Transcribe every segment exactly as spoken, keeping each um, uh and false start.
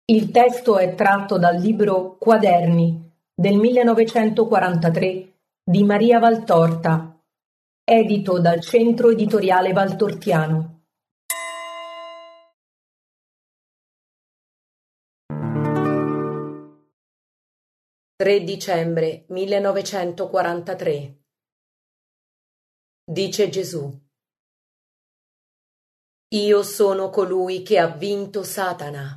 Il testo è tratto dal libro "Quaderni" del millenovecentoquarantatré di Maria Valtorta, edito dal Centro Editoriale Valtortiano. tre dicembre millenovecentoquarantatré. Dice Gesù: Io sono colui che ha vinto Satana.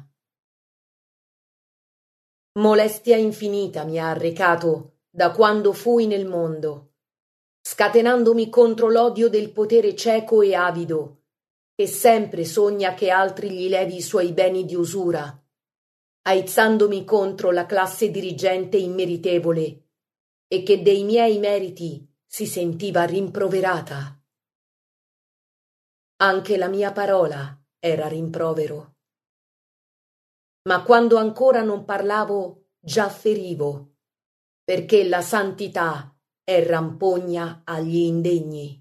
Molestia infinita mi ha arrecato da quando fui nel mondo, scatenandomi contro l'odio del potere cieco e avido, che sempre sogna che altri gli levi i suoi beni di usura, aizzandomi contro la classe dirigente immeritevole e che dei miei meriti si sentiva rimproverata. Anche la mia parola era rimprovero. Ma quando ancora non parlavo, già ferivo, perché la santità è rampogna agli indegni.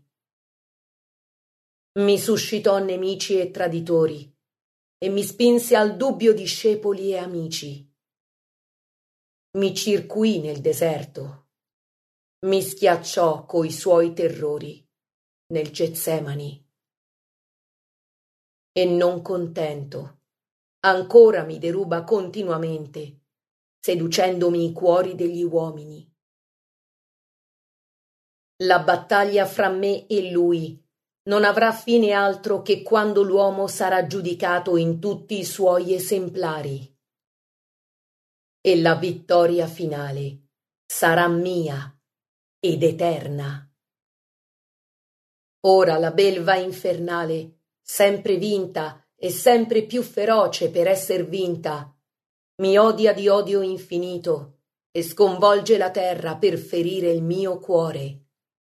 Mi suscitò nemici e traditori e mi spinse al dubbio discepoli e amici. Mi circuì nel deserto, mi schiacciò coi suoi terrori nel Getsemani. E non contento, ancora mi deruba continuamente, seducendomi i cuori degli uomini. La battaglia fra me e lui non avrà fine altro che quando l'uomo sarà giudicato in tutti i suoi esemplari. E la vittoria finale sarà mia ed eterna. Ora la belva infernale, sempre vinta e sempre più feroce per esser vinta, mi odia di odio infinito e sconvolge la terra per ferire il mio cuore.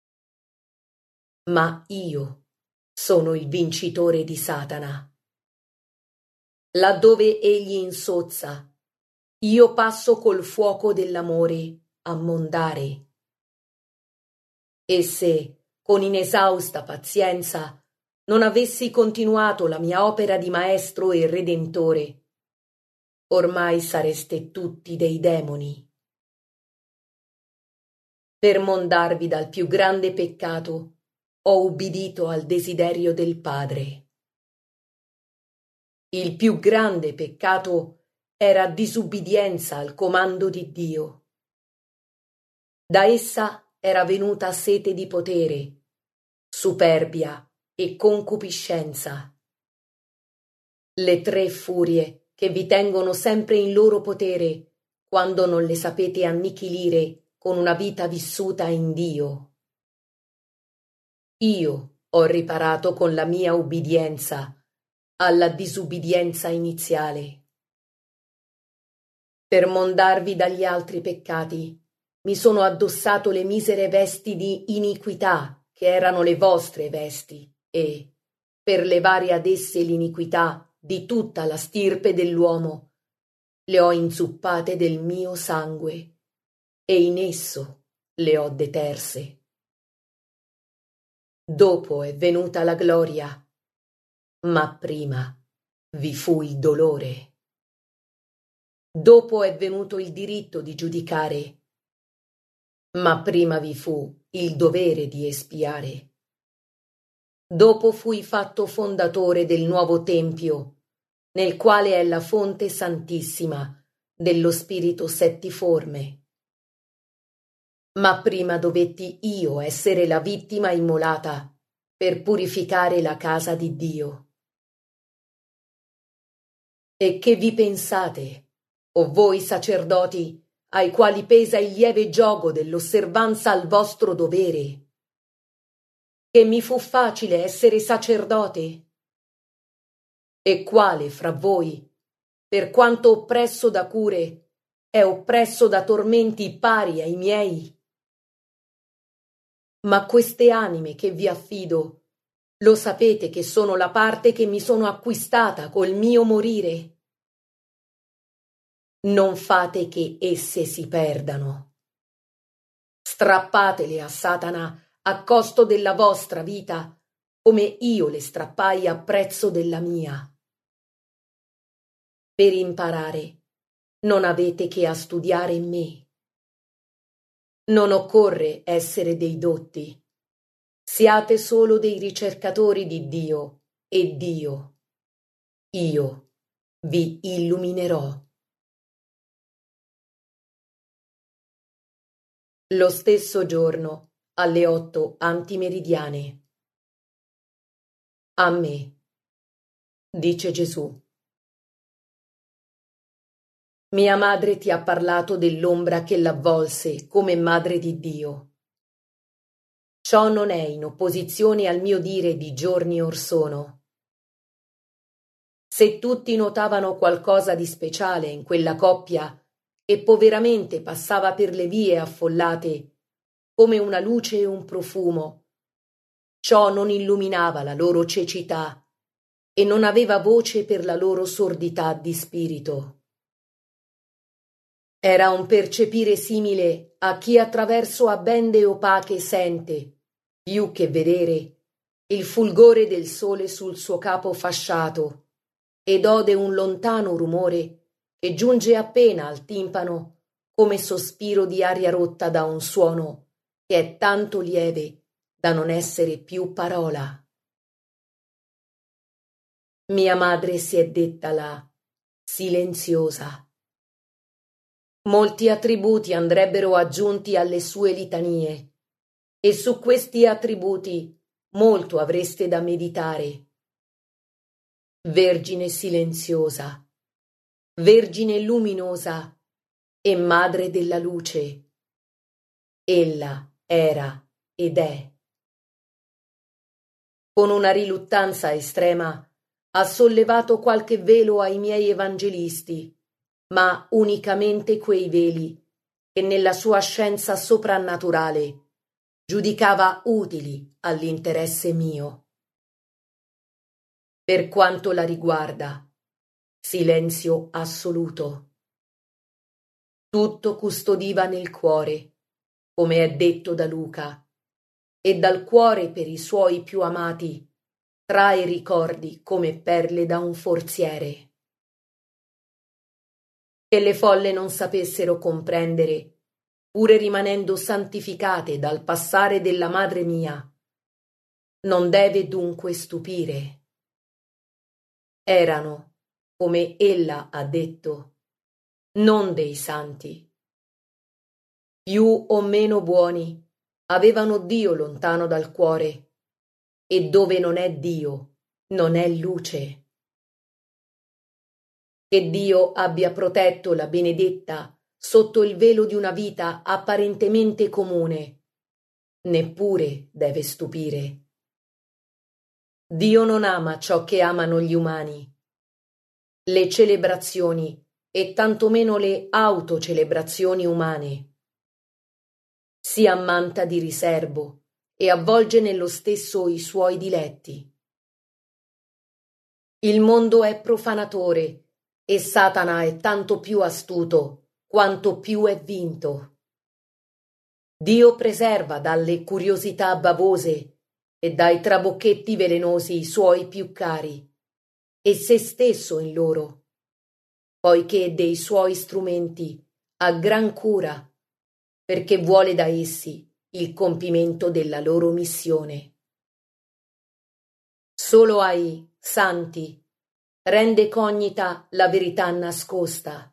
Ma io sono il vincitore di Satana. Laddove egli insozza, io passo col fuoco dell'amore a mondare. E se, con inesausta pazienza, non avessi continuato la mia opera di maestro e redentore, ormai sareste tutti dei demoni. Per mondarvi dal più grande peccato, ho ubbidito al desiderio del Padre. Il più grande peccato era disubbidienza al comando di Dio. Da essa era venuta sete di potere, superbia e concupiscenza. Le tre furie che vi tengono sempre in loro potere quando non le sapete annichilire con una vita vissuta in Dio. Io ho riparato con la mia ubbidienza alla disubbidienza iniziale. Per mondarvi dagli altri peccati mi sono addossato le misere vesti di iniquità che erano le vostre vesti e, per levare ad esse l'iniquità di tutta la stirpe dell'uomo, le ho inzuppate del mio sangue e in esso le ho deterse. Dopo è venuta la gloria, ma prima vi fu il dolore. Dopo è venuto il diritto di giudicare, ma prima vi fu il dovere di espiare. Dopo fui fatto fondatore del nuovo tempio, nel quale è la fonte santissima dello spirito settiforme. Ma prima dovetti io essere la vittima immolata per purificare la casa di Dio. E che vi pensate, o voi sacerdoti, ai quali pesa il lieve giogo dell'osservanza al vostro dovere? Che mi fu facile essere sacerdote? E quale fra voi, per quanto oppresso da cure, è oppresso da tormenti pari ai miei? Ma queste anime che vi affido, lo sapete che sono la parte che mi sono acquistata col mio morire? Non fate che esse si perdano. Strappatele a Satana a costo della vostra vita, come io le strappai a prezzo della mia. Per imparare non avete che a studiare me. Non occorre essere dei dotti. Siate solo dei ricercatori di Dio e Dio, io, vi illuminerò. Lo stesso giorno, alle otto antimeridiane. A me, dice Gesù. Mia madre ti ha parlato dell'ombra che l'avvolse come madre di Dio. Ciò non è in opposizione al mio dire di giorni or sono. Se tutti notavano qualcosa di speciale in quella coppia che poveramente passava per le vie affollate come una luce e un profumo, ciò non illuminava la loro cecità e non aveva voce per la loro sordità di spirito. Era un percepire simile a chi attraverso abbende opache sente, più che vedere, il fulgore del sole sul suo capo fasciato ed ode un lontano rumore che giunge appena al timpano come sospiro di aria rotta da un suono che è tanto lieve da non essere più parola. Mia madre si è detta là, silenziosa. Molti attributi andrebbero aggiunti alle sue litanie, e su questi attributi molto avreste da meditare. Vergine silenziosa, Vergine luminosa e Madre della luce. Ella era ed è. Con una riluttanza estrema ha sollevato qualche velo ai miei evangelisti, ma unicamente quei veli che nella sua scienza soprannaturale giudicava utili all'interesse mio. Per quanto la riguarda, silenzio assoluto. Tutto custodiva nel cuore, come è detto da Luca, e dal cuore per i suoi più amati trae ricordi come perle da un forziere. Che le folle non sapessero comprendere, pure rimanendo santificate dal passare della madre mia, non deve dunque stupire. Erano, come ella ha detto, non dei santi. Più o meno buoni avevano Dio lontano dal cuore, e dove non è Dio, non è luce. Che Dio abbia protetto la benedetta sotto il velo di una vita apparentemente comune, neppure deve stupire. Dio non ama ciò che amano gli umani. Le celebrazioni e tantomeno le autocelebrazioni umane. Si ammanta di riserbo e avvolge nello stesso i suoi diletti. Il mondo è profanatore e Satana è tanto più astuto quanto più è vinto. Dio preserva dalle curiosità bavose e dai trabocchetti velenosi i suoi più cari, e se stesso in loro, poiché dei suoi strumenti ha gran cura, perché vuole da essi il compimento della loro missione. Solo ai santi rende cognita la verità nascosta.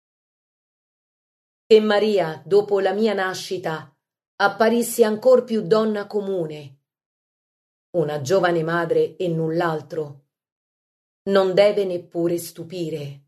Che Maria, dopo la mia nascita, apparisse ancor più donna comune, una giovane madre e null'altro, non deve neppure stupire.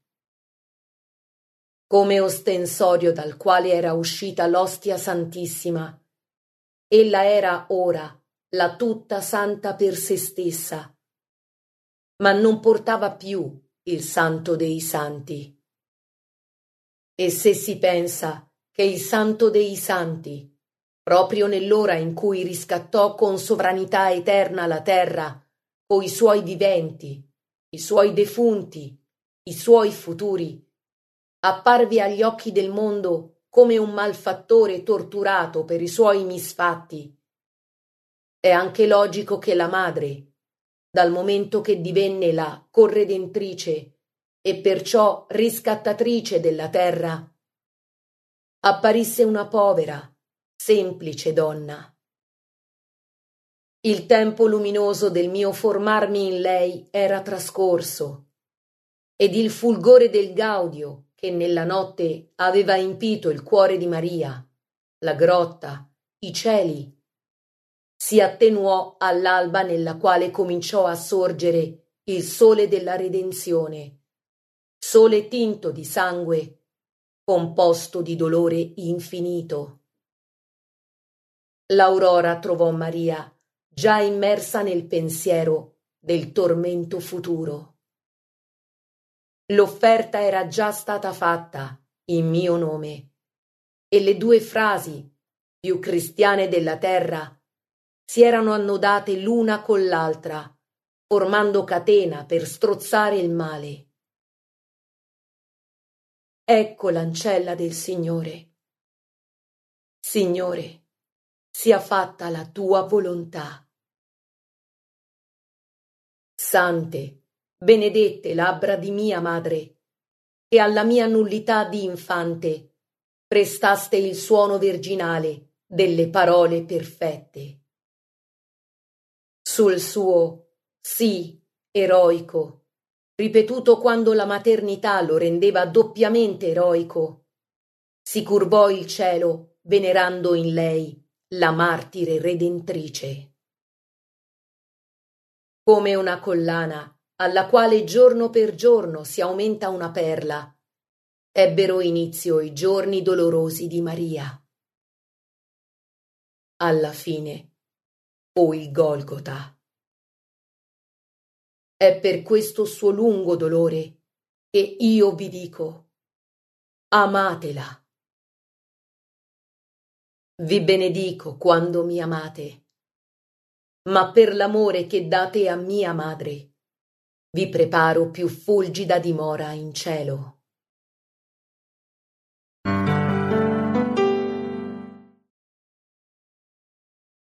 Come ostensorio dal quale era uscita l'ostia santissima, ella era ora la tutta santa per se stessa, ma non portava più il santo dei santi. E se si pensa che il santo dei santi, proprio nell'ora in cui riscattò con sovranità eterna la terra, coi suoi viventi, i suoi defunti, i suoi futuri, apparve agli occhi del mondo come un malfattore torturato per i suoi misfatti, è anche logico che la madre, dal momento che divenne la corredentrice e perciò riscattatrice della terra, apparisse una povera, semplice donna. Il tempo luminoso del mio formarmi in lei era trascorso, ed il fulgore del gaudio che nella notte aveva impito il cuore di Maria, la grotta, i cieli, si attenuò all'alba nella quale cominciò a sorgere il sole della redenzione, sole tinto di sangue, composto di dolore infinito. L'aurora trovò Maria già immersa nel pensiero del tormento futuro. L'offerta era già stata fatta in mio nome, e le due frasi più cristiane della terra si erano annodate l'una con l'altra, formando catena per strozzare il male. Ecco l'ancella del Signore. Signore, sia fatta la tua volontà. Sante, benedette labbra di mia madre, che alla mia nullità di infante prestaste il suono virginale delle parole perfette. Sul suo sì eroico, ripetuto quando la maternità lo rendeva doppiamente eroico, si curvò il cielo venerando in lei la martire redentrice. Come una collana alla quale giorno per giorno si aumenta una perla, ebbero inizio i giorni dolorosi di Maria. Alla fine fu il Golgota. È per questo suo lungo dolore che io vi dico: amatela. Vi benedico quando mi amate, ma per l'amore che date a mia madre, vi preparo più fulgida dimora in cielo.